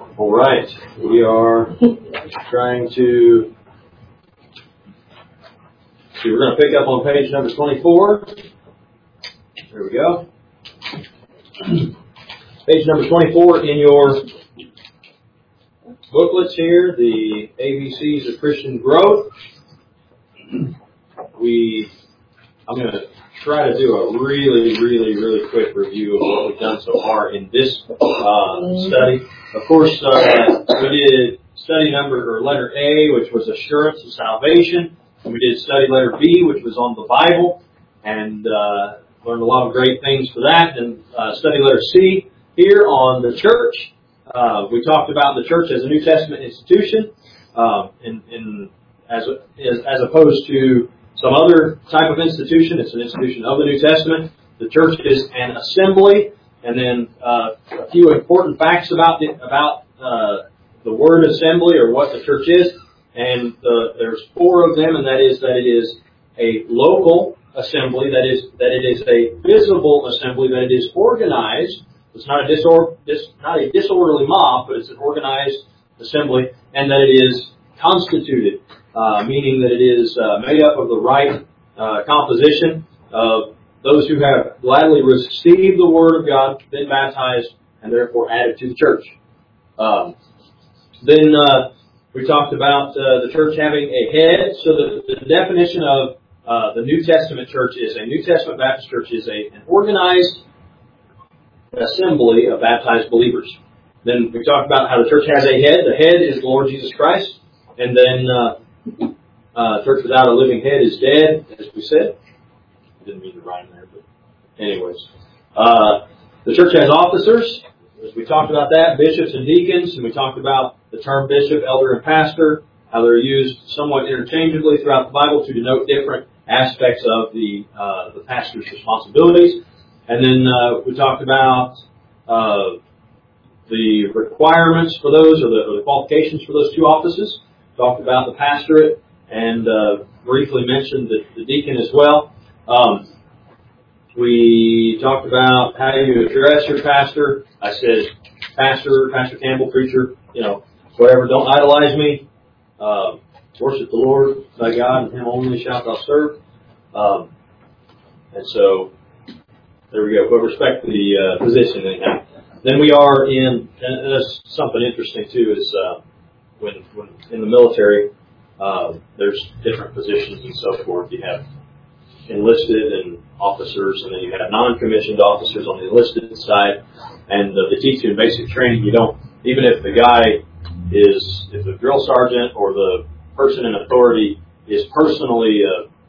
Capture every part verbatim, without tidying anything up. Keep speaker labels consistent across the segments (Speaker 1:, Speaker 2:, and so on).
Speaker 1: All right, we are trying to see. We're going to pick up on page number twenty-four. There we go. Page number twenty-four in your booklets here, the A B Cs of Christian Growth. We, I'm going to try to do a really, really, really quick review of what we've done so far in this uh, study. Of course, uh, we did study number or letter A, which was assurance of salvation. And we did study letter B, which was on the Bible, and uh, learned a lot of great things for that. And uh, study letter C here on the church. Uh, we talked about the church as a New Testament institution, um, in, in as, as as opposed to some other type of institution. It's an institution of the New Testament. The church is an assembly, and then uh, a few important facts about the, about uh, the word assembly or what the church is. And uh, there's four of them, and that is that it is a local assembly, that is that it is a visible assembly, that it is organized. It's not a disor- dis- not a disorderly mob, but it's an organized assembly, and that it is constituted, uh, meaning that it is uh, made up of the right uh, composition of those who have gladly received the Word of God, been baptized, and therefore added to the church. Um, then uh, we talked about uh, the church having a head. So the, the definition of uh, the New Testament church is a New Testament Baptist church is a, an organized assembly of baptized believers. Then we talked about how the church has a head. The head is the Lord Jesus Christ. And then uh, uh, church without a living head is dead, as we said. I didn't mean to rhyme there, but anyways. Uh, the church has officers. As we talked about that, bishops and deacons. And we talked about the term bishop, elder, and pastor, how they're used somewhat interchangeably throughout the Bible to denote different aspects of the uh, the pastor's responsibilities. And then uh, we talked about uh, the requirements for those, or the, or the qualifications for those two offices. Talked about the pastorate, and uh, briefly mentioned the, the deacon as well. Um, we talked about how you address your pastor. I said, pastor, Pastor Campbell, preacher, you know, whatever. Don't idolize me. Uh, worship the Lord, thy God, and Him only shalt thou serve. Um, and so. There we go. But respect the uh, position anyhow. Then we are in, and that's something interesting too, is uh, when, when in the military, uh, there's different positions and so forth. You have enlisted and officers, and then you have non-commissioned officers on the enlisted side. And uh, they teach you in basic training, you don't, even if the guy is, if the drill sergeant or the person in authority is personally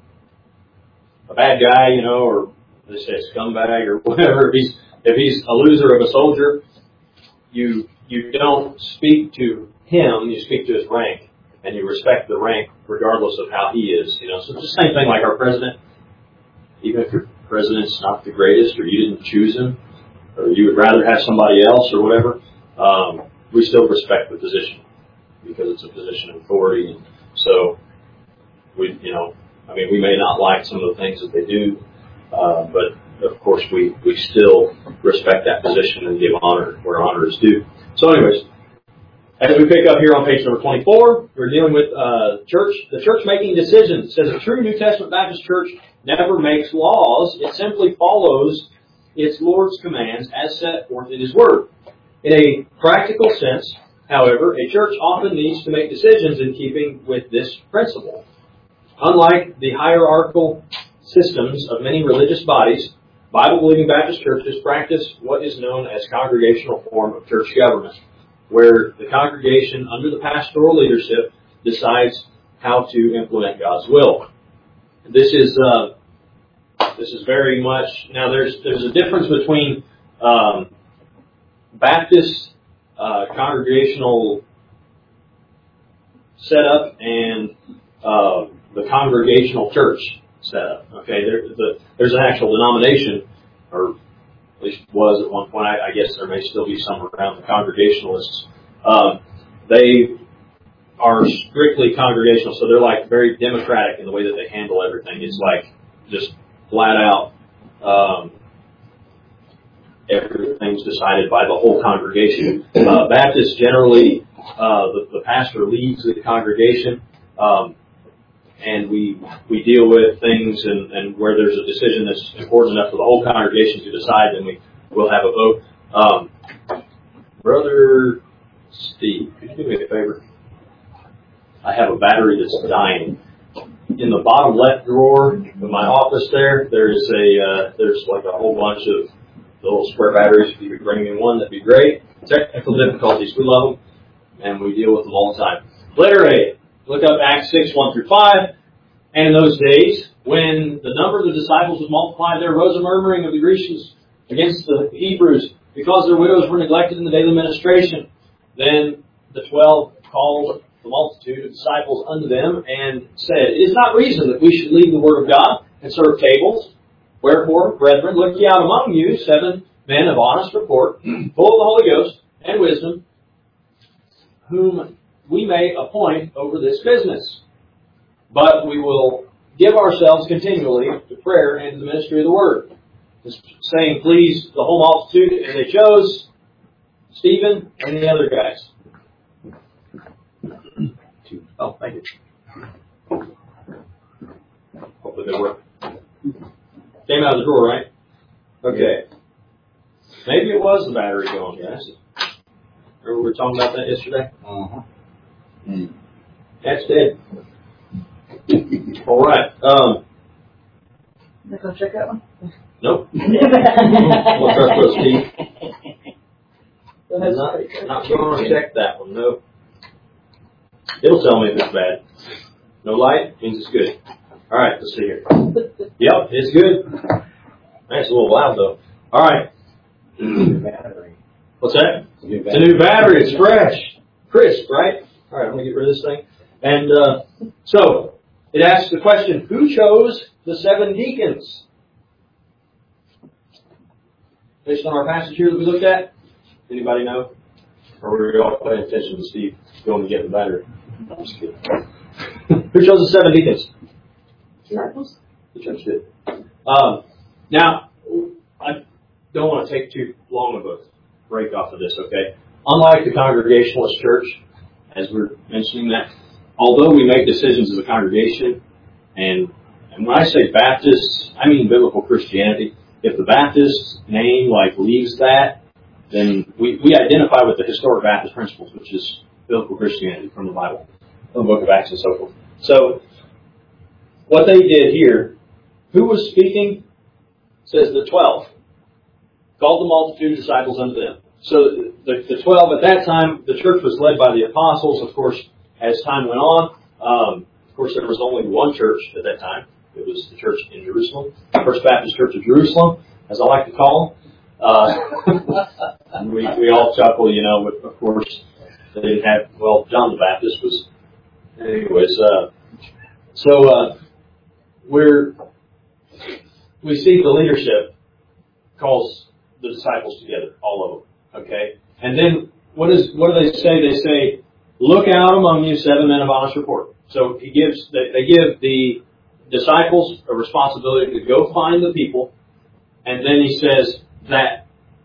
Speaker 1: a, a bad guy, you know, or they say scumbag or whatever. If he's if he's a loser of a soldier, you you don't speak to him. You speak to his rank, and you respect the rank regardless of how he is. You know, so it's the same thing like our president. Even if your president's not the greatest, or you didn't choose him, or you would rather have somebody else, or whatever, um, we still respect the position because it's a position of authority. And so we, you know, I mean, we may not like some of the things that they do. Uh, but, of course, we, we still respect that position and give honor where honor is due. So, anyways, as we pick up here on page number twenty-four, we're dealing with uh, church, the church making decisions. It says a true New Testament Baptist church never makes laws. It simply follows its Lord's commands as set forth in His Word. In a practical sense, however, a church often needs to make decisions in keeping with this principle. Unlike the hierarchical systems of many religious bodies, Bible-believing Baptist churches practice what is known as congregational form of church government, where the congregation under the pastoral leadership decides how to implement God's will. This is uh, this is very much now. There's there's a difference between um, Baptist uh, congregational setup and uh, the congregational church setup. Okay, there, the, there's an actual denomination, or at least was at one point. I, I guess there may still be some around, the Congregationalists. Um, they are strictly congregational, so they're like very democratic in the way that they handle everything. It's like just flat out um, everything's decided by the whole congregation. Uh, Baptists generally, uh, the, the pastor leads the congregation, um, and we we deal with things, and, and where there's a decision that's important enough for the whole congregation to decide, then we will have a vote. Um, Brother Steve, could you do me a favor? I have a battery that's dying. In the bottom left drawer of my office there, there's a uh, there's like a whole bunch of little square batteries. If you could bring me one, that'd be great. Technical difficulties, we love them, and we deal with them all the time. Letter A. Look up Acts six, one through five. And in those days, when the number of the disciples was multiplied, there arose a murmuring of the Grecians against the Hebrews, because their widows were neglected in the daily ministration. Then the twelve called the multitude of disciples unto them, and said, It is not reason that we should leave the word of God and serve tables. Wherefore, brethren, look ye out among you seven men of honest report, full of the Holy Ghost and wisdom, whom we may appoint over this business. But we will give ourselves continually to prayer and to the ministry of the word. Just saying, please, the whole multitude, and they chose Stephen and the other guys. Oh, thank you. Hopefully they work. Came out of the drawer, right? Okay. Maybe it was the battery going, guys. Remember we were talking about that yesterday?
Speaker 2: Uh-huh.
Speaker 1: Mm. That's dead. All right. Um,
Speaker 3: Let's go check that one.
Speaker 1: nope. We'll trust those Steve.
Speaker 3: That's
Speaker 1: Not, not going to check that one. Nope. It'll tell me if it's bad. No light means it's good. All right. Let's see here. Yep, it's good. Man, it's a little loud though. All right.
Speaker 2: Battery.
Speaker 1: What's that?
Speaker 2: It's a new
Speaker 1: It's
Speaker 2: battery.
Speaker 1: a new battery. It's fresh, crisp, right? All right. I'm going to get rid of this thing. And uh, so it asks the question: Who chose the seven deacons? Based on our passage here that we looked at, anybody know? Or were we all paying attention to Steve going to get the battery? I'm just kidding. Who chose the seven deacons?
Speaker 3: Disciples?
Speaker 1: The church did. Um, now, I don't want to take too long of a break off of this, okay? Unlike the Congregationalist Church, as we're mentioning that, although we make decisions as a congregation, and, and when I say Baptist, I mean biblical Christianity. If the Baptist name like leaves that, then we, we identify with the historic Baptist principles, which is biblical Christianity from the Bible, from the book of Acts and so forth. So, what they did here, who was speaking? It says the twelve. Called the multitude of disciples unto them. So the, the twelve, at that time, the church was led by the apostles. Of course, as time went on, um, of course, there was only one church at that time. It was the church in Jerusalem, First Baptist Church of Jerusalem, as I like to call them. Uh, we, we all chuckle, you know, but of course, they didn't have, well, John the Baptist was, anyways, uh, so, uh, we're, we see the leadership calls the disciples together, all of them, okay? And then, what is, what do they say? They say, look out among you seven men of honest report. So he gives, they, they give the disciples a responsibility to go find the people, and then he says that,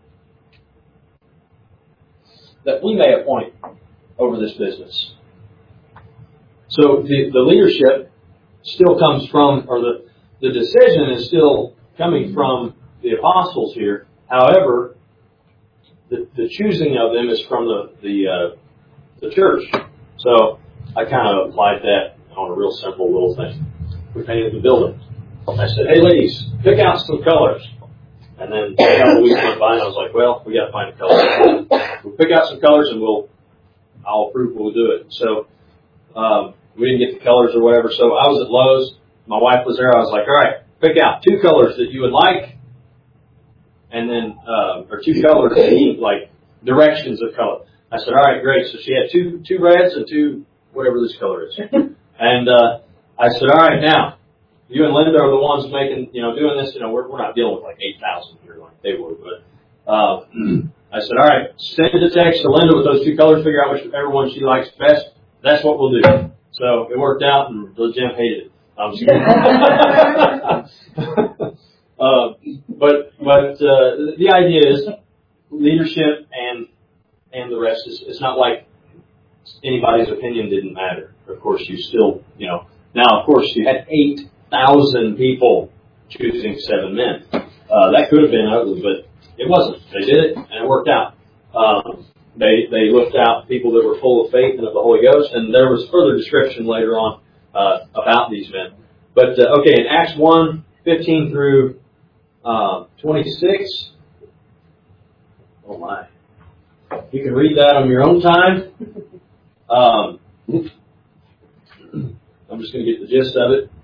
Speaker 1: that we may appoint over this business. So the, the leadership still comes from, or the, the decision is still coming from the apostles here. However, the, the choosing of them is from the, the, uh, the church. So I kind of applied that on a real simple little thing. We painted the building. I said, hey ladies, pick out some colors. And then a couple of weeks went by and I was like, well, we got to find a color. We'll pick out some colors and we'll, I'll approve we'll do it. So, um, we didn't get the colors or whatever. So I was at Lowe's. My wife was there. I was like, all right, pick out two colors that you would like. And then, uh, or two colors that you like, directions of color. I said, all right, great. So she had two, two reds and two, whatever this color is. And, uh, I said, all right, now, you and Linda are the ones making, you know, doing this. You know, we're, we're not dealing with like eight thousand here like they were, but, uh, I said, all right, send a text to Linda with those two colors, figure out whichever one she likes best. That's what we'll do. So it worked out and Brother Jim hated it. I'm just kidding. Uh, but but uh, the idea is leadership and and the rest is it's not like anybody's opinion didn't matter. Of course, you still you know now. Of course, you had eight thousand people choosing seven men. Uh, that could have been ugly, but it wasn't. They did it, and it worked out. Um, they they looked out people that were full of faith and of the Holy Ghost, and there was further description later on uh, about these men. But uh, okay, in Acts one fifteen through Uh, twenty-six. Oh my. You can read that on your own time. Um, I'm just going to get the gist of it.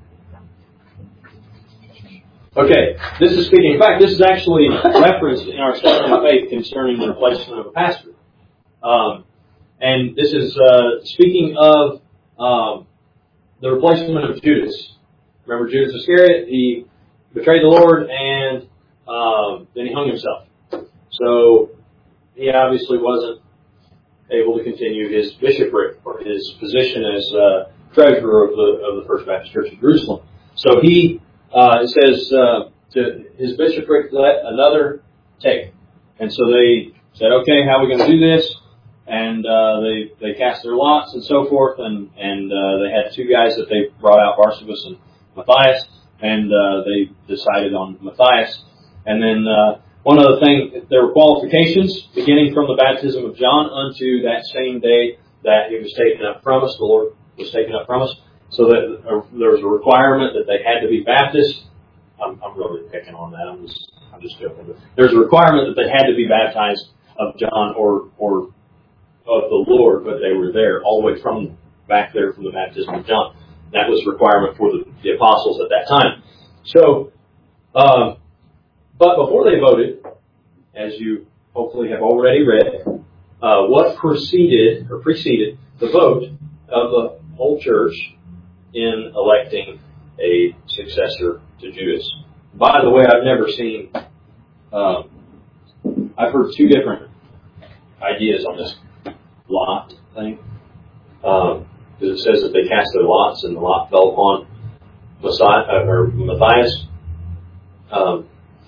Speaker 1: Okay, this is speaking. In fact, this is actually referenced in our statement of faith concerning the replacement of a pastor. Um, and this is uh, speaking of um, the replacement of Judas. Remember Judas Iscariot? He betrayed the Lord, and um, then he hung himself. So he obviously wasn't able to continue his bishopric or his position as uh, treasurer of the of the First Baptist Church of Jerusalem. So he uh, it says uh, to his bishopric let another take, and so they said, okay, how are we going to do this? And uh, they they cast their lots and so forth, and and uh, they had two guys that they brought out, Barsabas and Matthias. And uh, they decided on Matthias. And then uh, one other thing, there were qualifications beginning from the baptism of John unto that same day that he was taken up from us, the Lord was taken up from us. So that uh, there was a requirement that they had to be Baptist. I'm, I'm really picking on that. I'm just, I'm just joking. But there's a requirement that they had to be baptized of John or or of the Lord, but they were there all the way from back there from the baptism of John. That was a requirement for the, the apostles at that time. So, um, but before they voted, as you hopefully have already read, uh, what preceded or preceded the vote of the whole church in electing a successor to Judas. By the way, I've never seen. Um, I've heard two different ideas on this lot thing. Um, Because it says that they cast their lots, and the lot fell upon Messiah, or Matthias. Um,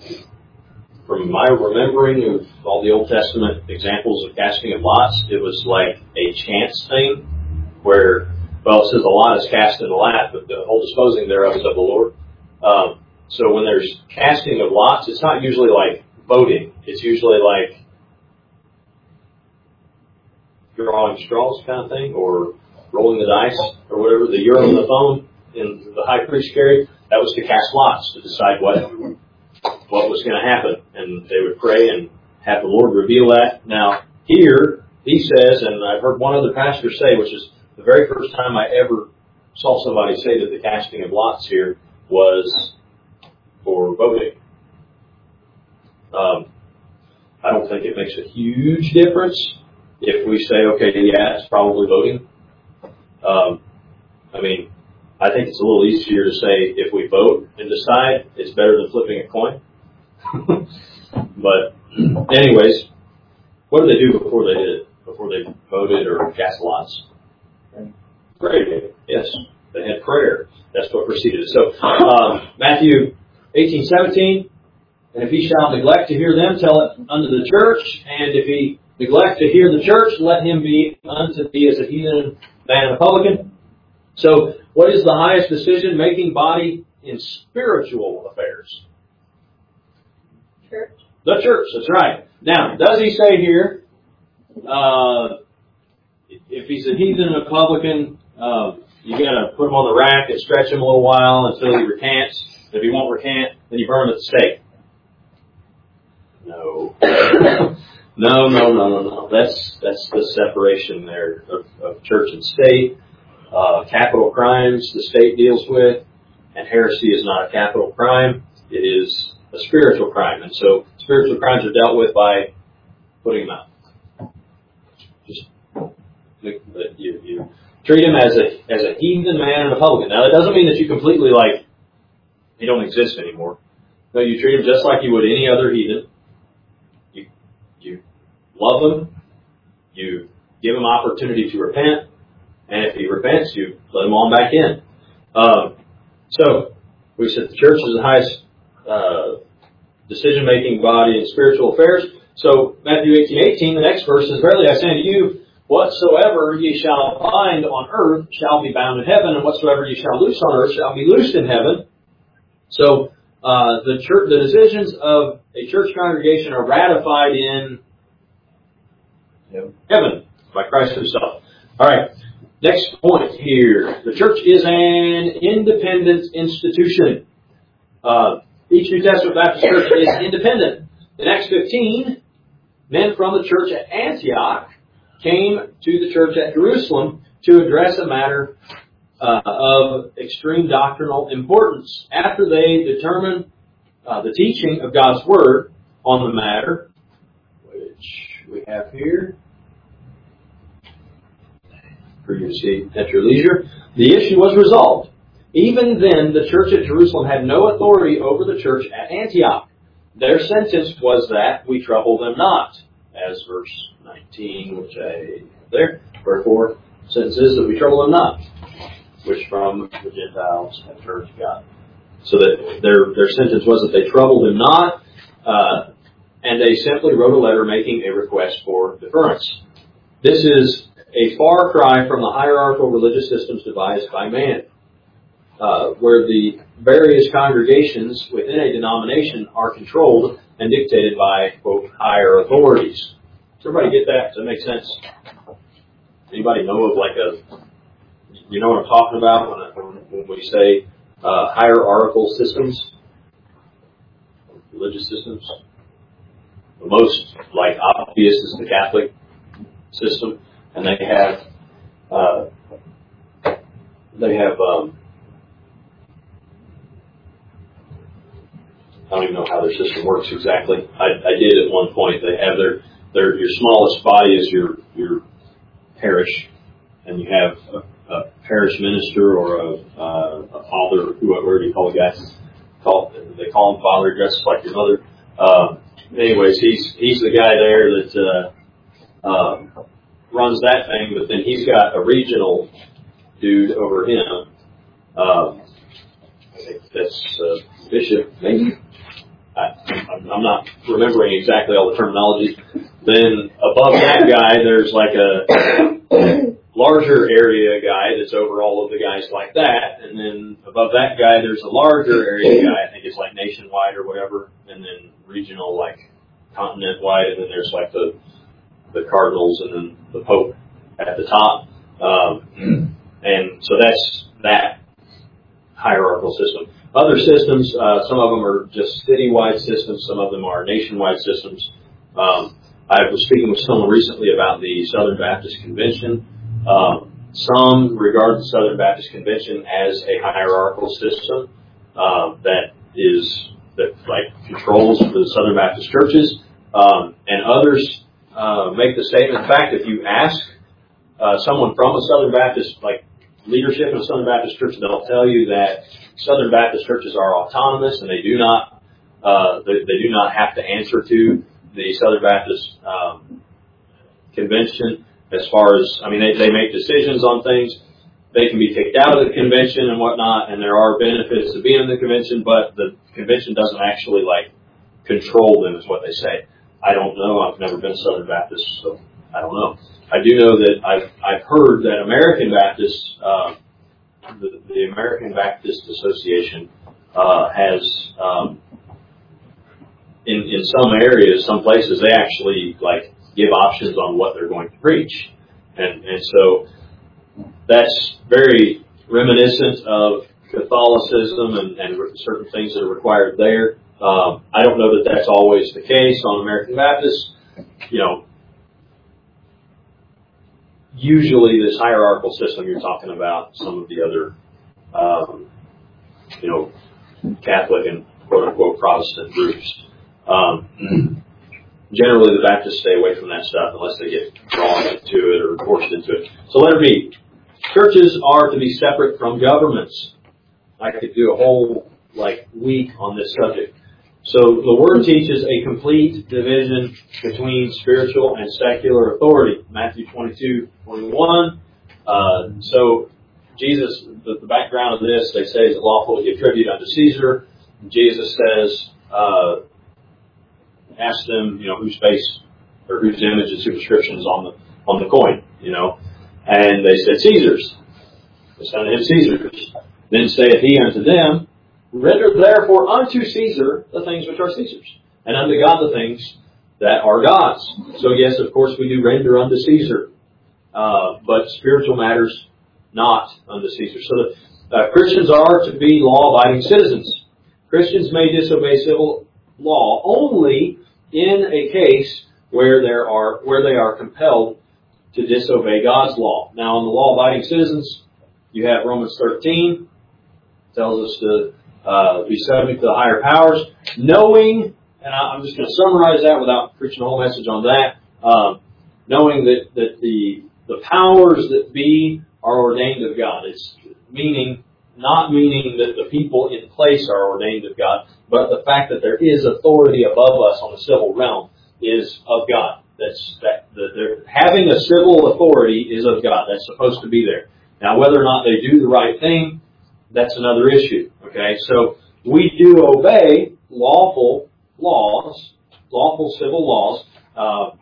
Speaker 1: from my remembering of all the Old Testament examples of casting of lots, it was like a chance thing, where, well, it says the lot is cast in the lap, but the whole disposing thereof is of the Lord. Um, so when there's casting of lots, it's not usually like voting. It's usually like drawing straws kind of thing, or rolling the dice, or whatever, the urim and the thumb in the high priest carried, that was to cast lots to decide what what was going to happen. And they would pray and have the Lord reveal that. Now, here, he says, and I've heard one other pastor say, which is the very first time I ever saw somebody say that the casting of lots here was for voting. Um, I don't think it makes a huge difference if we say, okay, yeah, it's probably voting. Um, I mean, I think it's a little easier to say if we vote and decide, it's better than flipping a coin. But anyways, what did they do before they did it? Before they voted or cast lots? Prayed. Yes, they had prayer. That's what preceded it. So um, Matthew eighteen seventeen, and if he shall neglect to hear them, tell it unto the church, and if he neglect to hear the church, let him be unto thee as a heathen man and a publican. So, what is the highest decision-making body in spiritual affairs?
Speaker 3: Church.
Speaker 1: The church, that's right. Now, does he say here, uh, if he's a heathen and a publican, uh, you got to put him on the rack and stretch him a little while until he recants. If he won't recant, then you burn him at the stake. No. No, no, no, no, no. That's that's the separation there of, of church and state. Uh, capital crimes the state deals with, and heresy is not a capital crime. It is a spiritual crime, and so spiritual crimes are dealt with by putting them out. Just you, you treat him as a as a heathen man and a publican. Now, that doesn't mean that you completely like he don't exist anymore. No, you treat him just like you would any other heathen. You you love him. You give him opportunity to repent. And if he repents, you let him on back in. Um, so, we said the church is the highest uh, decision-making body in spiritual affairs. So Matthew eighteen eighteen, the next verse is, "Verily I say unto you, whatsoever ye shall bind on earth shall be bound in heaven, and whatsoever ye shall loose on earth shall be loosed in heaven." So uh, the church, the decisions of a church congregation are ratified in
Speaker 2: Yep.
Speaker 1: heaven by Christ Himself. All right. Next point here. The church is an independent institution. Uh, each New Testament Baptist church is independent. In Acts fifteen, men from the church at Antioch came to the church at Jerusalem to address a matter uh, of extreme doctrinal importance. After they determined uh, the teaching of God's Word on the matter, which we have here for you to see at your leisure, the issue was resolved. Even then, the church at Jerusalem had no authority over the church at Antioch. Their sentence was that we trouble them not, as verse nineteen, which I there, wherefore sentence is that we trouble them not, which from the Gentiles have turned to God. So that their their sentence was that they troubled him not, uh, and they simply wrote a letter making a request for deference. This is a far cry from the hierarchical religious systems devised by man, uh, where the various congregations within a denomination are controlled and dictated by, quote, higher authorities. Does everybody get that? Does that make sense? Anybody know of like a, you know what I'm talking about when, I, when we say uh, hierarchical systems, religious systems? The most like obvious is the Catholic system, and they have uh, they have um, I don't even know how their system works exactly. I, I did at one point. They have their their your smallest body is your your parish, and you have a, a parish minister or a, uh, a father, whoever you call the guy. Call they call him father, dressed like your mother. Uh, anyways, he's he's the guy there that uh, um, runs that thing, but then he's got a regional dude over him. Um, I think that's uh, bishop, maybe. I, I'm not remembering exactly all the terminology. Then above that guy, there's like a larger area guy that's over all of the guys like that. And then above that guy, there's a larger area guy. I think it's like nationwide or whatever. And then regional, like continent-wide. And then there's like the the cardinals and then the pope at the top. Um, and so that's that hierarchical system. Other systems, uh, some of them are just citywide systems. Some of them are nationwide systems. Um, I was speaking with someone recently about the Southern Baptist Convention. Um, some regard the Southern Baptist Convention as a hierarchical system uh, that is that like controls the Southern Baptist churches, um, and others uh, make the statement. In fact, if you ask uh, someone from a Southern Baptist, like leadership in a Southern Baptist church, they'll tell you that Southern Baptist churches are autonomous and they do not uh, they, they do not have to answer to the Southern Baptist um, Convention. As far as, I mean, they, they make decisions on things. They can be kicked out of the convention and whatnot, and there are benefits to being in the convention, but the convention doesn't actually, like, control them, is what they say. I don't know. I've never been a Southern Baptist, so I don't know. I do know that I've, I've heard that American Baptists, uh, the, the American Baptist Association, uh, has, um, in, in some areas, some places, they actually, like, give options on what they're going to preach. And, and so that's very reminiscent of Catholicism and, and certain things that are required there. Um, I don't know that that's always the case on American Baptists. You know, usually this hierarchical system you're talking about, some of the other, um, you know, Catholic and quote-unquote Protestant groups. Um, Generally, the Baptists stay away from that stuff unless they get drawn into it or forced into it. So letter B. Churches are to be separate from governments. I could do a whole like week on this subject. So the Word teaches a complete division between spiritual and secular authority. Matthew twenty-two twenty-one. Uh, so Jesus, the, the background of this, they say, is it lawful to give tribute unto Caesar Jesus says, uh, ask them, you know, whose face or whose image and superscription is on the on the coin, you know. And they said, Caesar's. The son of him, Caesar's. Then saith he unto them, render therefore unto Caesar the things which are Caesar's, and unto God the things that are God's. So yes, of course, we do render unto Caesar, uh, but spiritual matters not unto Caesar. So the, uh, Christians are to be law-abiding citizens. Christians may disobey civil law only in a case where there are where they are compelled to disobey God's law. Now, in the law-abiding citizens, you have Romans thirteen, tells us to uh, be subject to the higher powers, knowing, and I'm just going to summarize that without preaching a whole message on that, um, knowing that, that the the powers that be are ordained of God. It's meaning, not meaning that the people in place are ordained of God, but the fact that there is authority above us on the civil realm is of God. That's that, that having a civil authority is of God. That's supposed to be there. Now, whether or not they do the right thing, that's another issue. Okay, so we do obey lawful laws, lawful civil laws, uh,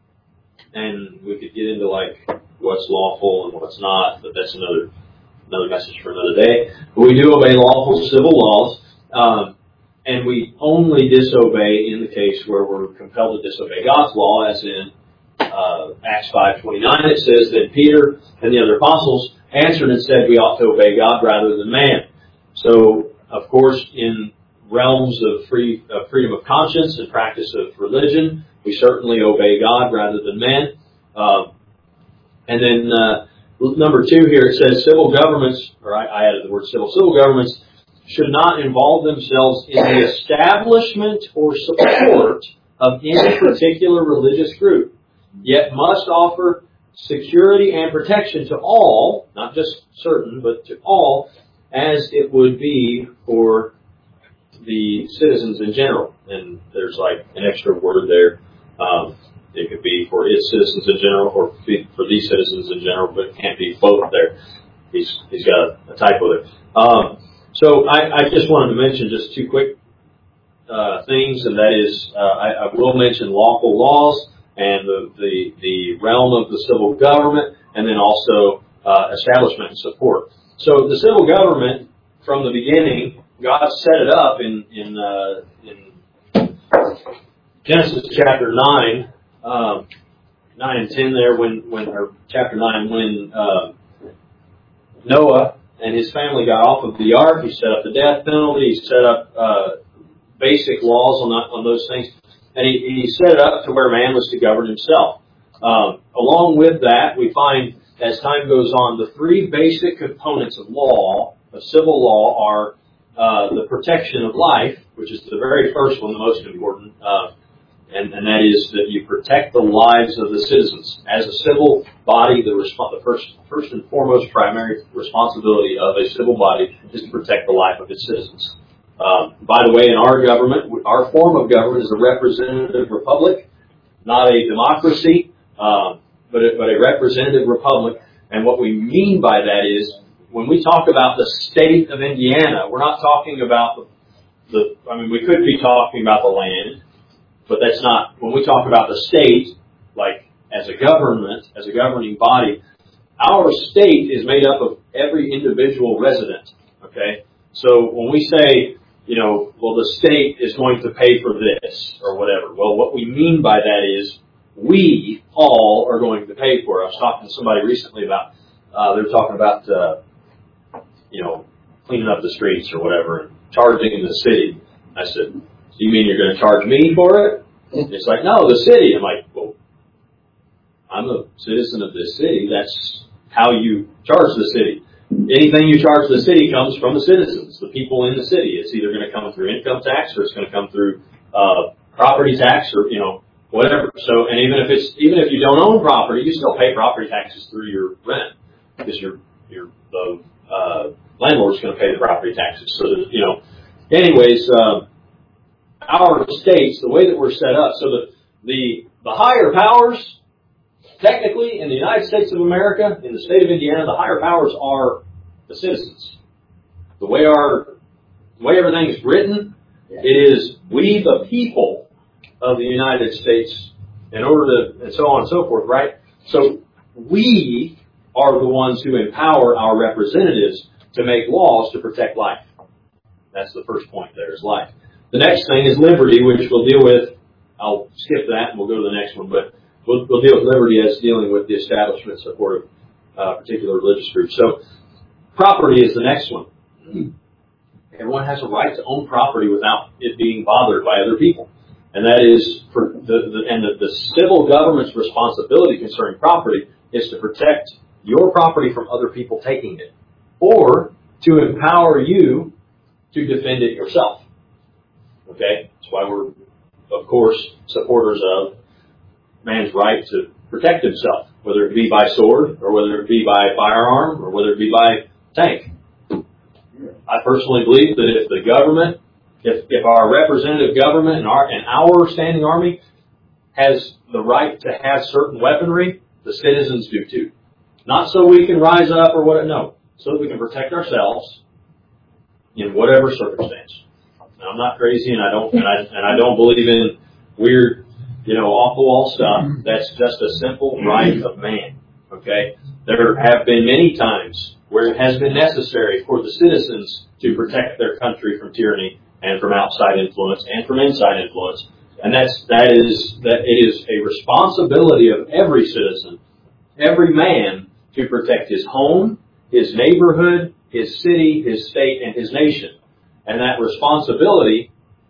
Speaker 1: and we could get into like what's lawful and what's not, but that's another another message for another day. But we do obey lawful civil laws, um, and we only disobey in the case where we're compelled to disobey God's law, as in uh, Acts five twenty-nine. It says that Peter and the other apostles answered and said we ought to obey God rather than man. So, of course, in realms of free of freedom of conscience and practice of religion, we certainly obey God rather than man. Uh, and then uh, number two here, it says civil governments, or I, I added the word civil, civil governments should not involve themselves in the establishment or support of any particular religious group, yet must offer security and protection to all, not just certain, but to all, as it would be for the citizens in general. And there's like an extra word there. Um, it could be for its citizens in general, or for these citizens in general, but it can't be both there. He's he's got a, a typo there. Um, so I, I just wanted to mention just two quick uh, things, and that is uh, I, I will mention lawful laws and the, the the realm of the civil government, and then also uh, establishment and support. So the civil government, from the beginning, God set it up in in, uh, in Genesis chapter nine, um, nine and ten. There, when when or chapter nine, when uh, Noah and his family got off of the ark, he set up the death penalty. He set up uh, basic laws on on those things. And he, he set it up to where man was to govern himself. Um, along with that, we find, as time goes on, the three basic components of law, of civil law, are uh, the protection of life, which is the very first one, the most important, uh, and, and that is that you protect the lives of the citizens. As a civil body, the, resp- the first, first and foremost primary responsibility of a civil body is to protect the life of its citizens. Um, by the way, in our government, our form of government is a representative republic, not a democracy, um, but, a, but a representative republic. And what we mean by that is, when we talk about the state of Indiana, we're not talking about the, the I mean, we could be talking about the land, but that's not, when we talk about the state, like as a government, as a governing body, our state is made up of every individual resident, okay? So when we say, you know, well, the state is going to pay for this or whatever. Well, what we mean by that is we all are going to pay for it. I was talking to somebody recently about, uh, they were talking about, uh, you know, cleaning up the streets or whatever and charging the city. I said, do you mean you're going to charge me for it? And it's like, no, the city. I'm like, well, I'm a citizen of this city. That's how you charge the city. Anything you charge the city comes from the citizens, the people in the city. It's either going to come through income tax or it's going to come through uh, property tax or, you know, whatever. So, and even if it's even if you don't own property, you still pay property taxes through your rent because your your the uh, landlord's going to pay the property taxes. So that, you know, anyways, uh, our states, the way that we're set up, so the the the higher powers. Technically, in the United States of America, in the state of Indiana, the higher powers are the citizens. The way our the way everything is written, it is we the people of the United States in order to, and so on and so forth, right? So we are the ones who empower our representatives to make laws to protect life. That's the first point there, is life. The next thing is liberty, which we'll deal with. I'll skip that and we'll go to the next one, but we'll, we'll deal with liberty as dealing with the establishment support of uh, particular religious groups. So property is the next one. Everyone has a right to own property without it being bothered by other people. And that is, for the, the and the, the civil government's responsibility concerning property is to protect your property from other people taking it, or to empower you to defend it yourself. Okay? That's why we're, of course, supporters of man's right to protect himself, whether it be by sword, or whether it be by firearm, or whether it be by tank. I personally believe that if the government, if, if our representative government and our, and our standing army has the right to have certain weaponry, the citizens do too. Not so we can rise up or what, no. So that we can protect ourselves in whatever circumstance. Now, I'm not crazy, and I don't, and I, and I don't believe in weird, you know, off the wall stuff. That's just a simple right of man. Okay? There have been many times where it has been necessary for the citizens to protect their country from tyranny and from outside influence and from inside influence. And that's, that is, that it is a responsibility of every citizen, every man, to protect his home, his neighborhood, his city, his state, and his nation. And that responsibility,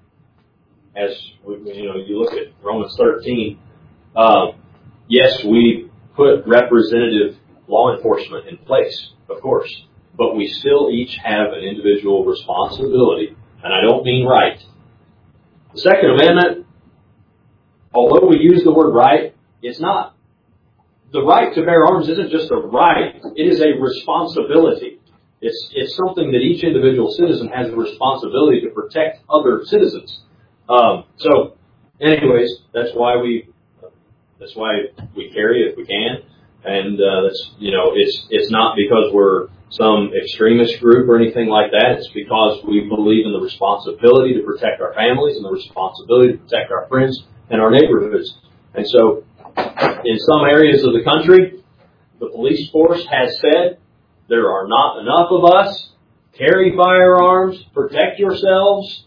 Speaker 1: as you know, you look at Romans thirteen, uh, yes, we put representative law enforcement in place, of course, but we still each have an individual responsibility, and I don't mean right. The Second Amendment, although we use the word right, it's not. The right to bear arms isn't just a right, it is a responsibility. It's, it's something that each individual citizen has a responsibility to protect other citizens. Um, so, anyways, that's why we, that's why we carry it if we can. And, uh, that's, you know, it's, it's not because we're some extremist group or anything like that. It's because we believe in the responsibility to protect our families and the responsibility to protect our friends and our neighborhoods. And so, in some areas of the country, the police force has said, there are not enough of us. Carry firearms. Protect yourselves.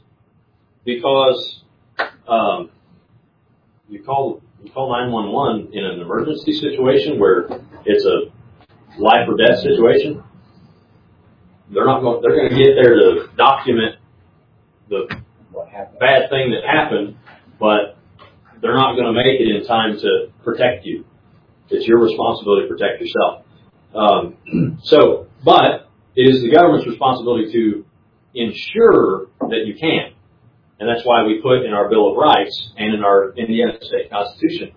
Speaker 1: Because um, you call you call nine one one in an emergency situation where it's a life or death situation. They're not going. They're going to get there to document the bad thing that happened, but they're not going to make it in time to protect you. It's your responsibility to protect yourself. Um, so, but it is the government's responsibility to ensure that you can. And that's why we put in our Bill of Rights and in our Indiana State Constitution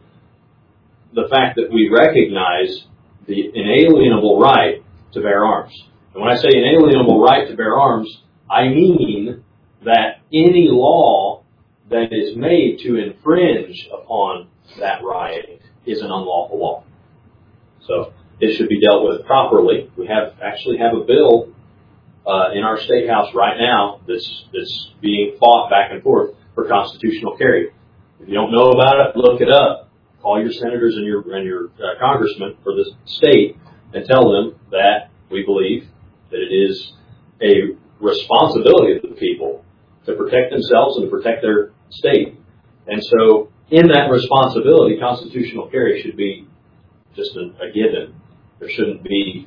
Speaker 1: the fact that we recognize the inalienable right to bear arms. And when I say inalienable right to bear arms, I mean that any law that is made to infringe upon that right is an unlawful law. So it should be dealt with properly. We have actually have a bill uh, in our state house right now that's that's being fought back and forth for constitutional carry. If you don't know about it, look it up. Call your senators and your and your uh, congressmen for the state and tell them that we believe that it is a responsibility of the people to protect themselves and to protect their state. And so, in that responsibility, constitutional carry should be just a, a given. There shouldn't be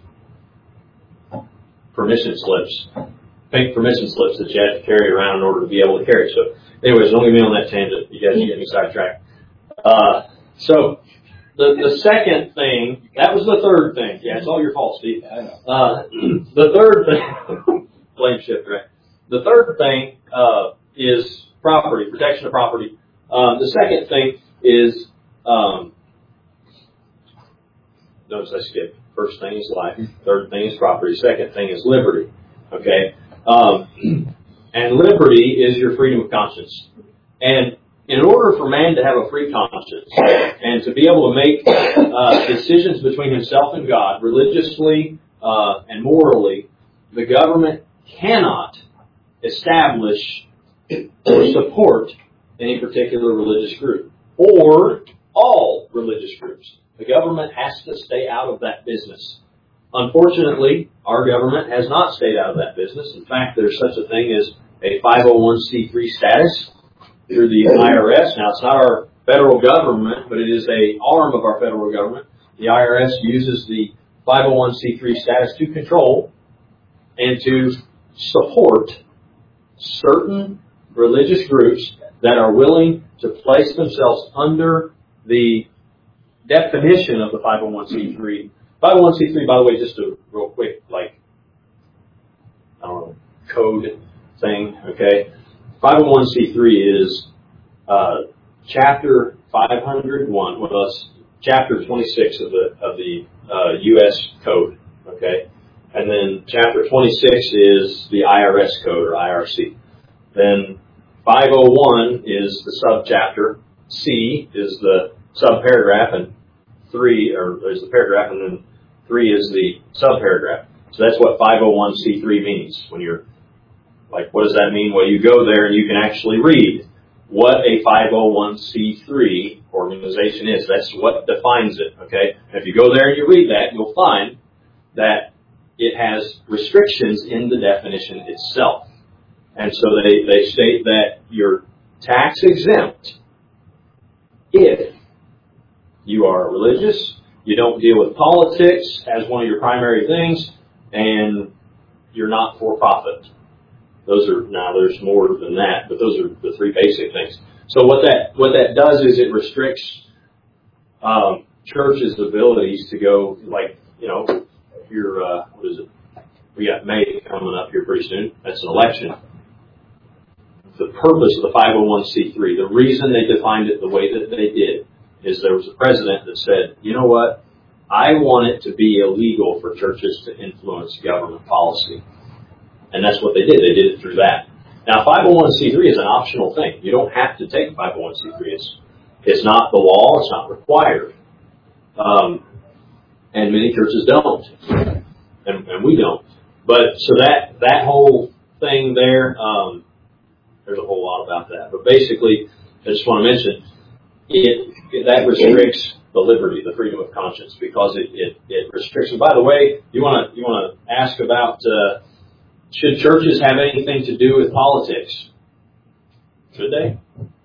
Speaker 1: permission slips, pink permission slips that you have to carry around in order to be able to carry. So, anyways, don't get me on that tangent. You guys get me sidetracked. Uh, so, the the second thing, that was the third thing. Yeah, it's all your fault, Steve. Uh, the third thing, blame shift, right? The third thing uh, is property, protection of property. Um, the second thing is, um, notice I skipped. First thing is life. Third thing is property. Second thing is liberty. Okay? Um, and liberty is your freedom of conscience. And in order for man to have a free conscience and to be able to make uh, decisions between himself and God, religiously uh, and morally, the government cannot establish or support any particular religious group or all religious groups. The government has to stay out of that business. Unfortunately, our government has not stayed out of that business. In fact, there's such a thing as a five oh one c three status through the I R S. Now, it's not our federal government, but it is a arm of our federal government. The I R S uses the five oh one c three status to control and to support certain religious groups that are willing to place themselves under the definition of the five oh one c three. five oh one c three, by the way, just a real quick, like, I don't know, code thing, okay? five oh one c three is uh, chapter five hundred one, well, that's chapter twenty-six of the of the uh, U S code, okay? And then chapter twenty-six is the I R S code, or I R C. Then five oh one is the subchapter, C is the subparagraph, and three, or is the paragraph, and then three is the subparagraph. So that's what five oh one c three means. When you're, like, what does that mean? Well, you go there and you can actually read what a five oh one c three organization is. That's what defines it, okay? And if you go there and you read that, you'll find that it has restrictions in the definition itself. And so they, they state that you're tax exempt if you are religious, you don't deal with politics as one of your primary things, and you're not for profit. Those are, now there's more than that, but those are the three basic things. So what that what that does is it restricts um, churches' abilities to go, like, you know, your, uh, what is it? We got May coming up here pretty soon. That's an election. The purpose of the five oh one c three, the reason they defined it the way that they did, is there was a president that said, you know what, I want it to be illegal for churches to influence government policy. And that's what they did. They did it through that. Now, five oh one c three is an optional thing. You don't have to take five oh one c three. It's, it's not the law. It's not required. Um, and many churches don't. And, and we don't. But so that, that whole thing there, um, there's a whole lot about that. But basically, I just want to mention, it, it that restricts the liberty, the freedom of conscience, because it, it, it restricts. And by the way, you want to you want to ask about uh, should churches have anything to do with politics? Should they?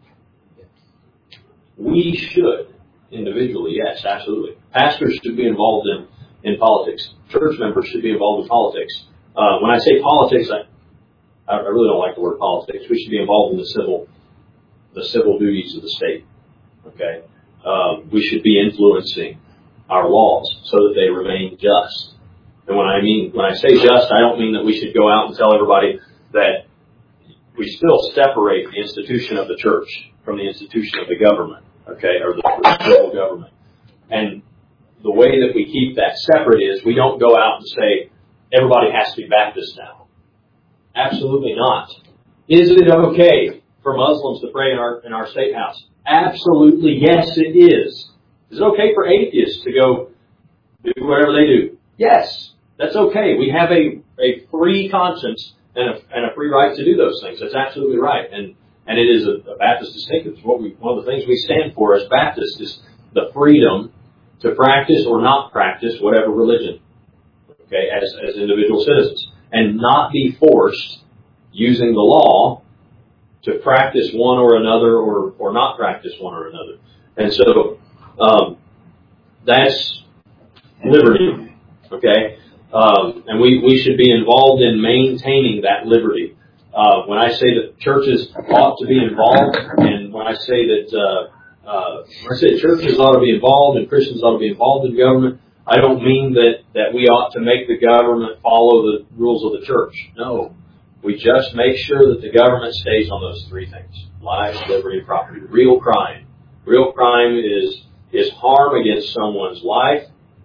Speaker 1: We should individually, yes, absolutely. Pastors should be involved in in politics. Church members should be involved in politics. Uh, when I say politics, I I really don't like the word politics. We should be involved in the civil the civil duties of the state. Okay, um, we should be influencing our laws so that they remain just. And when I mean when I say just, I don't mean that we should go out and tell everybody that we still separate the institution of the church from the institution of the government. Okay, or the, the civil government. And the way that we keep that separate is we don't go out and say everybody has to be Baptist now. Absolutely not. Is it okay for Muslims to pray in our in our state house? Absolutely, yes, it is. Is it okay for atheists to go do whatever they do? Yes, that's okay. We have a, a free conscience and a, and a free right to do those things. That's absolutely right. And and it is a, a Baptist distinctive. It's what we, one of the things we stand for as Baptists is the freedom to practice or not practice whatever religion, okay, as, as individual citizens, and not be forced using the law to practice one or another or, or not practice one or another. And so um, that's liberty, okay? Um, and we, we should be involved in maintaining that liberty. Uh, when I say that churches ought to be involved, and when I say that uh, uh, when I say churches ought to be involved and Christians ought to be involved in government, I don't mean that, that we ought to make the government follow the rules of the church. No. We just make sure that the government stays on those three things: life, liberty, and property. Real crime. Real crime is is harm against someone's life,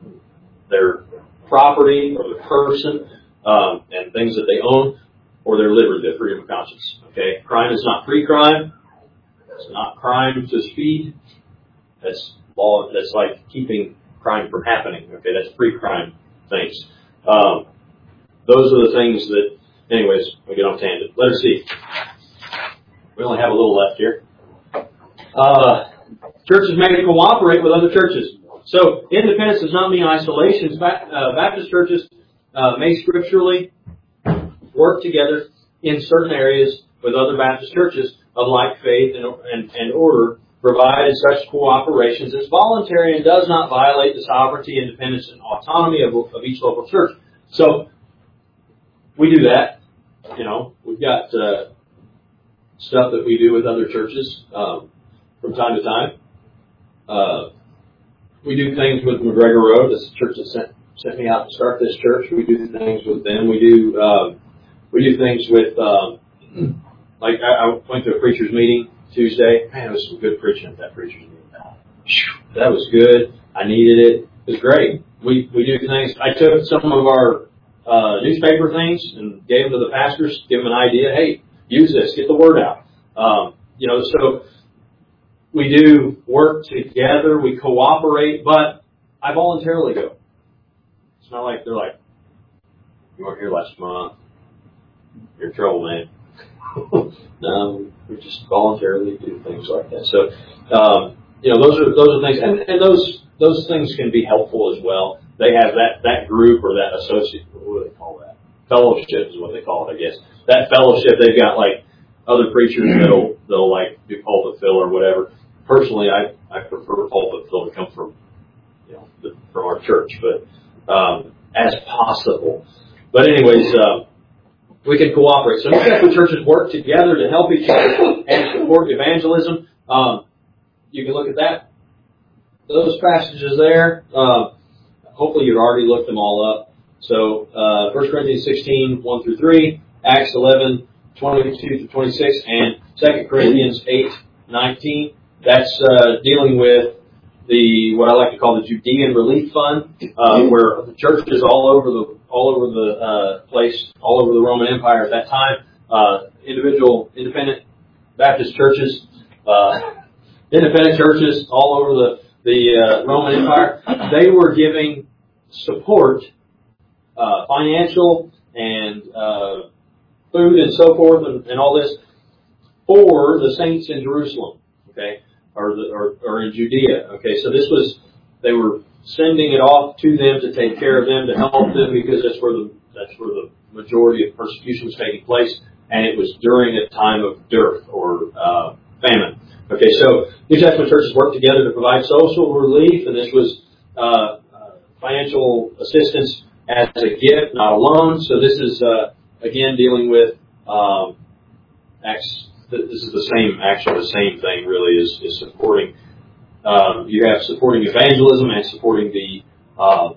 Speaker 1: their property, or the person, um, and things that they own, or their liberty, their freedom of conscience. Okay? Crime is not pre-crime. It's not crime to speed. That's law. That's like keeping crime from happening. Okay? That's pre-crime things. Um, those are the things that anyways, we get on tangent. Letter C. We only have a little left here. Uh, churches may cooperate with other churches. So independence does not mean isolation. Uh, Baptist churches uh, may scripturally work together in certain areas with other Baptist churches of like faith and, and, and order, provided such cooperations is voluntary and does not violate the sovereignty, independence, and autonomy of, of each local church. So we do that. You know, we've got uh, stuff that we do with other churches um, from time to time. Uh, we do things with McGregor Road. This church that sent sent me out to start this church. We do things with them. We do uh, we do things with um, like I, I went to a preacher's meeting Tuesday. Man, it was some good preaching at that preacher's meeting. That was good. I needed it. It was great. We we do things. I took some of our uh, newspaper things and gave them to the pastors, give them an idea. Hey, use this. Get the word out. Um, you know, so we do work together. We cooperate, but I voluntarily go. It's not like they're like, you weren't here last month. You're in trouble, man. No, we just voluntarily do things like that. So, um, you know, those are those are things, and, and those those things can be helpful as well. They have that that group or that associate. What do they call that? Fellowship is what they call it, I guess. That fellowship, they've got like other preachers that'll they'll like do pulpit fill or whatever. Personally, I I prefer pulpit fill to come from you know the, from our church, but um, as possible. But anyways. Uh, We can cooperate. So New Testament churches work together to help each other and support evangelism. Um, you can look at that, those passages there. Uh, hopefully you've already looked them all up. So uh, First Corinthians sixteen, one through three, Acts eleven, twenty-two through twenty-six, and Second Corinthians eight, nineteen. That's uh, dealing with the what I like to call the Judean Relief Fund, uh, where the churches all over the all over the uh, place, all over the Roman Empire at that time, uh, individual independent Baptist churches, uh, independent churches all over the the uh, Roman Empire, they were giving support, uh, financial and uh, food and so forth, and, and all this for the saints in Jerusalem. Okay. Or, the, or or in Judea. Okay, so this was, they were sending it off to them to take care of them, to help them, because that's where the that's where the majority of persecution was taking place, and it was during a time of dearth or uh, famine. Okay, so New Testament churches worked together to provide social relief, and this was uh, uh, financial assistance as a gift, not a loan. So this is uh, again dealing with um, Acts. This is the same, actually the same thing really is, is supporting, um, you have supporting evangelism and supporting the, uh,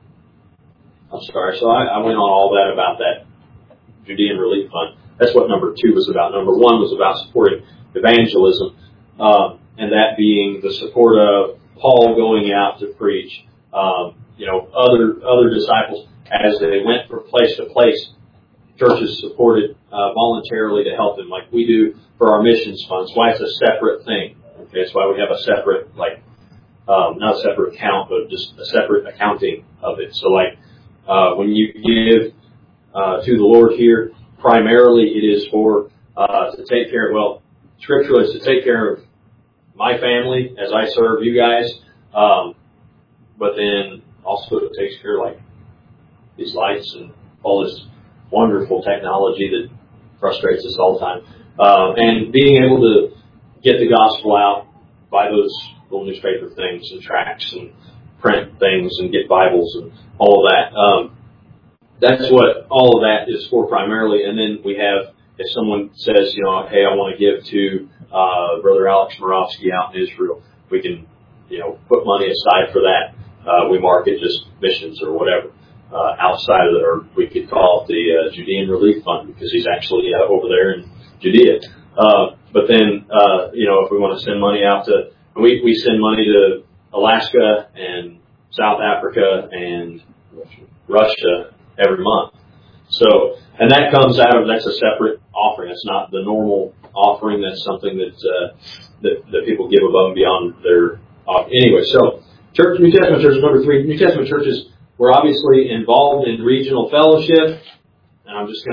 Speaker 1: I'm sorry, so I, I went on all that about that Judean Relief Fund. That's what number two was about. Number one was about supporting evangelism, um, and that being the support of Paul going out to preach, um, you know, other, other disciples as they went from place to place. Churches supported uh, voluntarily to help them, like we do for our missions funds. Why it's a separate thing. Okay, that's why we have a separate, like, um, not a separate account, but just a separate accounting of it. So, like, uh, when you give uh, to the Lord here, primarily it is for uh, to take care. Well, scripturally, it's to take care of my family as I serve you guys, um, but then also it takes care of like these lights and all this wonderful technology that frustrates us all the time. Uh, and being able to get the gospel out by those little newspaper things and tracts and print things and get Bibles and all of that. Um, that's what all of that is for primarily. And then we have, if someone says, you know, hey, I want to give to uh, Brother Alex Moravsky out in Israel, we can, you know, put money aside for that. Uh, we mark it just missions or whatever. Uh, outside of it, or we could call it the uh, Judean Relief Fund because he's actually uh, over there in Judea. Uh, but then, uh, you know, if we want to send money out to, we, we send money to Alaska and South Africa and Russia every month. So, and that comes out of, that's a separate offering. It's not the normal offering. That's something that, uh, that, that people give above and beyond their, uh, anyway. So, church, New Testament churches, number three, New Testament churches, we're obviously involved in regional fellowship, and I'm just going to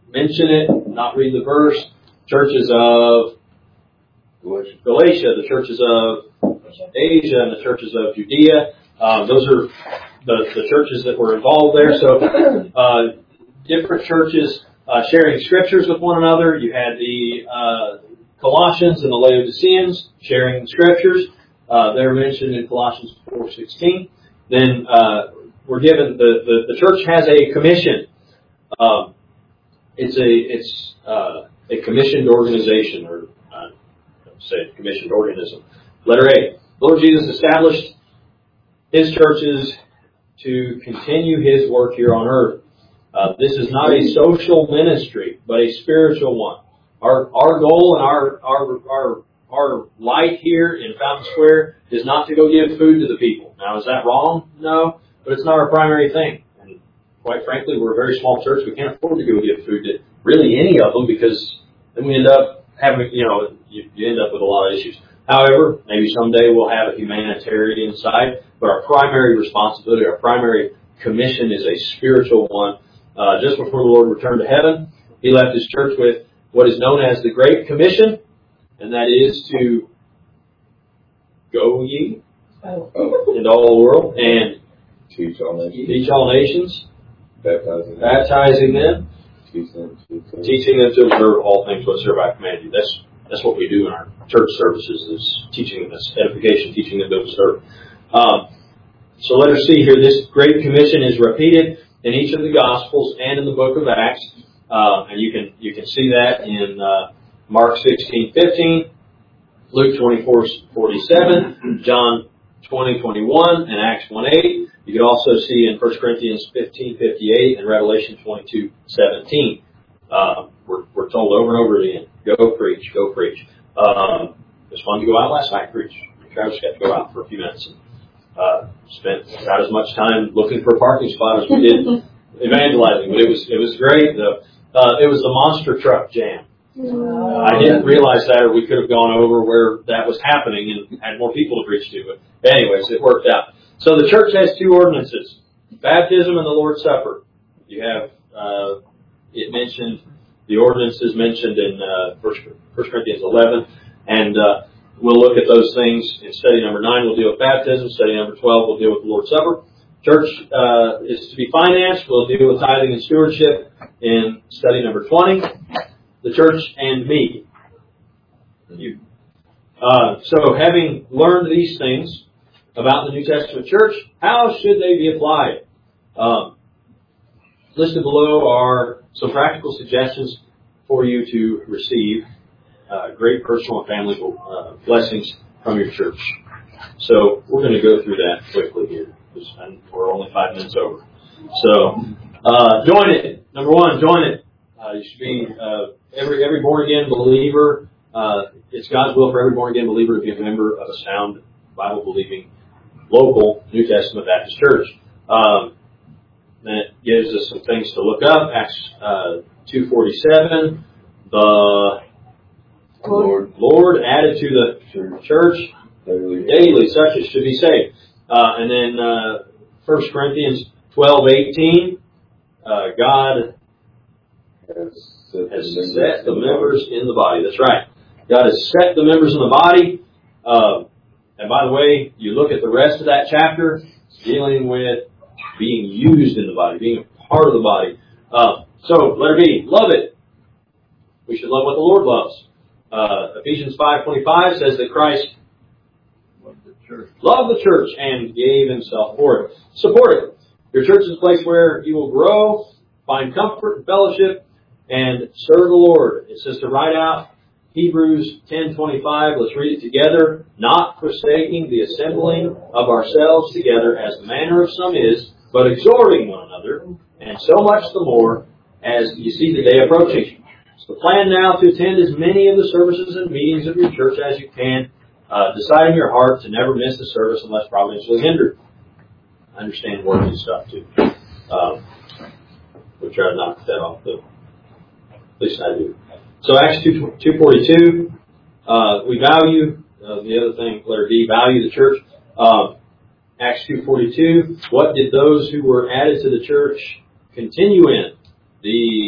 Speaker 1: mention it, not read the verse. Churches of
Speaker 2: Galatia.
Speaker 1: Galatia, the churches of Asia, and the churches of Judea. Uh, those are the, the churches that were involved there. So uh, different churches uh, sharing scriptures with one another. You had the uh, Colossians and the Laodiceans sharing scriptures. Uh, they're mentioned in Colossians four sixteen. Then uh, we're given the, the, the church has a commission. Um, it's a it's uh, a commissioned organization, or uh, say commissioned organism. Letter A. Lord Jesus established His churches to continue His work here on earth. Uh, this is not a social ministry, but a spiritual one. Our our goal and our our our our light here in Fountain Square is not to go give food to the people. Now, is that wrong? No, but it's not our primary thing. And quite frankly, we're a very small church. We can't afford to go give food to really any of them, because then we end up having, you know, you, you end up with a lot of issues. However, maybe someday we'll have a humanitarian side, but our primary responsibility, our primary commission is a spiritual one. Uh, just before the Lord returned to heaven, He left His church with what is known as the Great Commission, and that is to go ye
Speaker 2: Oh.
Speaker 1: into all the world and
Speaker 2: Teach all nations.
Speaker 1: teach all nations,
Speaker 2: Baptizing them.
Speaker 1: baptizing them,
Speaker 2: Teach them. Teach them.
Speaker 1: teaching them to observe all things whatsoever I command you. That's that's what we do in our church services, is teaching them this edification, teaching them to observe. Um, so let us see here. This Great Commission is repeated in each of the Gospels and in the book of Acts, uh, and you can you can see that in uh, Mark sixteen fifteen, Luke twenty-four forty-seven, John twenty twenty-one, and Acts one eight. You can also see in First Corinthians fifteen fifty-eight and Revelation twenty-two seventeen. Uh, we're, we're told over and over again, go preach, go preach. Um, it was fun to go out last night and preach. Travis got to go out for a few minutes and uh, spent about as much time looking for a parking spot as we did evangelizing. But it was it was great. The, uh, it was the monster truck jam. Uh, I didn't realize that, or we could have gone over where that was happening and had more people to preach to. But anyways, it worked out. So the church has two ordinances: baptism and the Lord's Supper. You have uh, it mentioned, the ordinances mentioned in uh, First Corinthians eleven, and uh, we'll look at those things in study number nine. We'll deal with baptism. Study number twelve, we'll deal with the Lord's Supper. Church uh, is to be financed. We'll deal with tithing and stewardship in study number twenty. The church and me. You. Uh, so having learned these things about the New Testament church, how should they be applied? Um, listed below are some practical suggestions for you to receive uh, great personal and family uh, blessings from your church. So we're going to go through that quickly here, because we're only five minutes over. So uh, join it. Number one, join it. Uh, you should be uh, every every born again believer. Uh, it's God's will for every born again believer to be a member of a sound, Bible believing, local New Testament Baptist church. Um, that gives us some things to look up. Acts uh, two forty seven. The
Speaker 2: Lord.
Speaker 1: Lord added to the
Speaker 2: Church.
Speaker 1: church
Speaker 2: Daily.
Speaker 1: daily such as should be saved. Uh, and then uh, First Corinthians twelve eighteen. Uh, God
Speaker 2: Has set
Speaker 1: has
Speaker 2: the
Speaker 1: set the
Speaker 2: members
Speaker 1: members in the body. That's right. God has set the members in the body. Uh, and by the way, you look at the rest of that chapter, it's dealing with being used in the body, being a part of the body. Uh, so, letter B, love it. We should love what the Lord loves. Uh, Ephesians five twenty-five says that Christ
Speaker 2: loved the church.
Speaker 1: loved the church and gave Himself for it. Support it. Your church is a place where you will grow, find comfort and fellowship, and serve the Lord. It says to write out Hebrews ten twenty-five. Let's read it together. Not forsaking the assembling of ourselves together as the manner of some is, but exhorting one another, and so much the more as you see the day approaching. So plan now to attend as many of the services and meetings of your church as you can. Uh, decide in your heart to never miss the service unless providentially hindered. I understand work and stuff too. Um, we'll try to knock that off though. At least I do. So Acts two forty-two, uh, we value, uh, the other thing, letter D, value the church. Um, Acts two forty-two, what did those who were added to the church continue in? The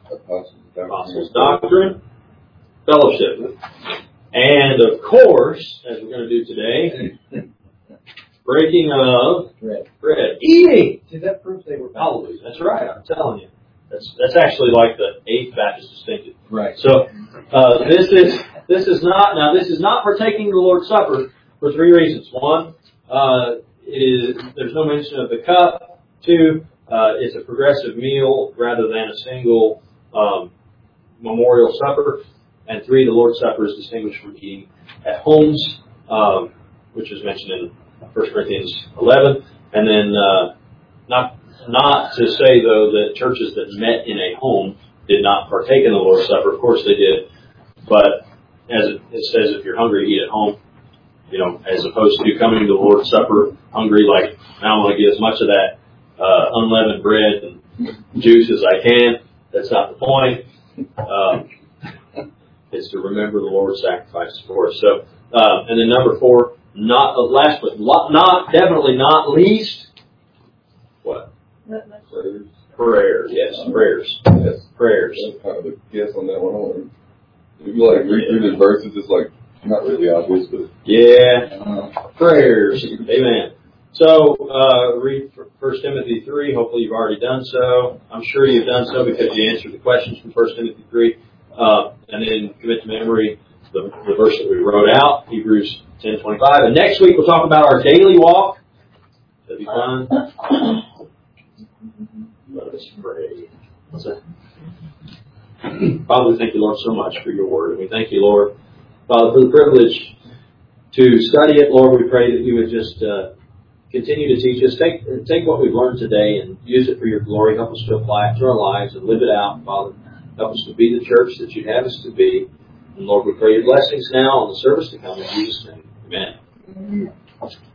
Speaker 2: Apostles' doctrine.
Speaker 1: Apostles' doctrine, fellowship. And of course, as we're going to do today, breaking of
Speaker 4: Bread.
Speaker 1: bread. Eating!
Speaker 4: See, that proves they were
Speaker 1: Hallelujah. That's right, I'm telling you. That's that's actually like the eighth Baptist distinctive.
Speaker 4: Right.
Speaker 1: So uh, this is this is not now this is not partaking of the Lord's Supper for three reasons. One, uh, it is there's no mention of the cup. Two, uh, it's a progressive meal rather than a single um, memorial supper. And three, the Lord's Supper is distinguished from eating at homes, um, which is mentioned in First Corinthians eleven. And then uh, not not to say though that churches that met in a home did not partake in the Lord's Supper. Of course they did, but as it, it says, if you're hungry, eat at home. You know, as opposed to coming to the Lord's Supper hungry, like I want to get as much of that uh, unleavened bread and juice as I can. That's not the point. Um, it's to remember the Lord's sacrifice for us. So, uh, and then number four, not uh, last but not definitely not least, what?
Speaker 2: Prayers.
Speaker 1: Prayers. Yes, prayers.
Speaker 2: Yes.
Speaker 1: Prayers.
Speaker 2: That's kind of a guess on that one. If you like read through the verses, it's like not really obvious, but
Speaker 1: Yeah.
Speaker 2: uh,
Speaker 1: Prayers. Amen. So, uh, read First Timothy three. Hopefully you've already done so. I'm sure you've done so because you answered the questions from First Timothy three. Uh, and then commit to memory the, the verse that we wrote out, Hebrews ten twenty-five. And next week we'll talk about our daily walk. That'll be fun. Let us pray. What's that? Father, we thank you, Lord, so much for your word. And we thank you, Lord, Father, for the privilege to study it. Lord, we pray that you would just uh, continue to teach us. Take, take what we've learned today and use it for your glory. Help us to apply it to our lives and live it out, Father. Help us to be the church that you'd have us to be. And Lord, we pray your blessings now on the service to come in Jesus' name. Amen.